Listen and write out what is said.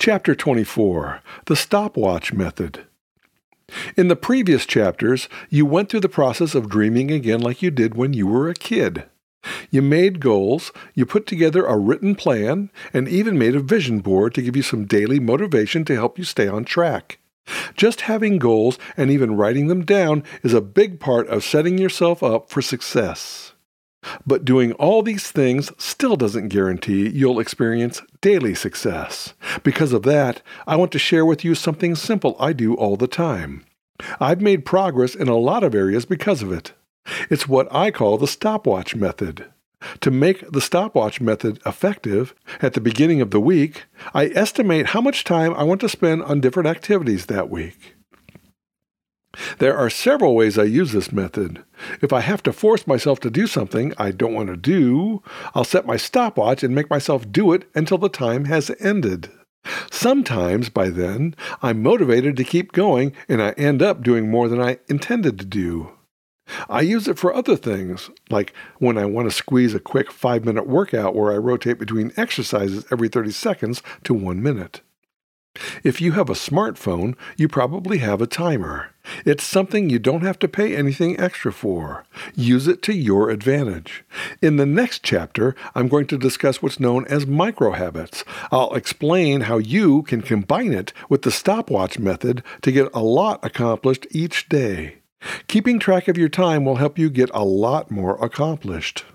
Chapter 24, The Stopwatch Method. In the previous chapters, you went through the process of dreaming again like you did when you were a kid. You made goals, you put together a written plan, and even made a vision board to give you some daily motivation to help you stay on track. Just having goals and even writing them down is a big part of setting yourself up for success. But doing all these things still doesn't guarantee you'll experience daily success. Because of that, I want to share with you something simple I do all the time. I've made progress in a lot of areas because of it. It's what I call the stopwatch method. To make the stopwatch method effective, at the beginning of the week, I estimate how much time I want to spend on different activities that week. There are several ways I use this method. If I have to force myself to do something I don't want to do, I'll set my stopwatch and make myself do it until the time has ended. Sometimes, by then, I'm motivated to keep going and I end up doing more than I intended to do. I use it for other things, like when I want to squeeze a quick 5-minute workout where I rotate between exercises every 30 seconds to 1 minute. If you have a smartphone, you probably have a timer. It's something you don't have to pay anything extra for. Use it to your advantage. In the next chapter, I'm going to discuss what's known as microhabits. I'll explain how you can combine it with the stopwatch method to get a lot accomplished each day. Keeping track of your time will help you get a lot more accomplished.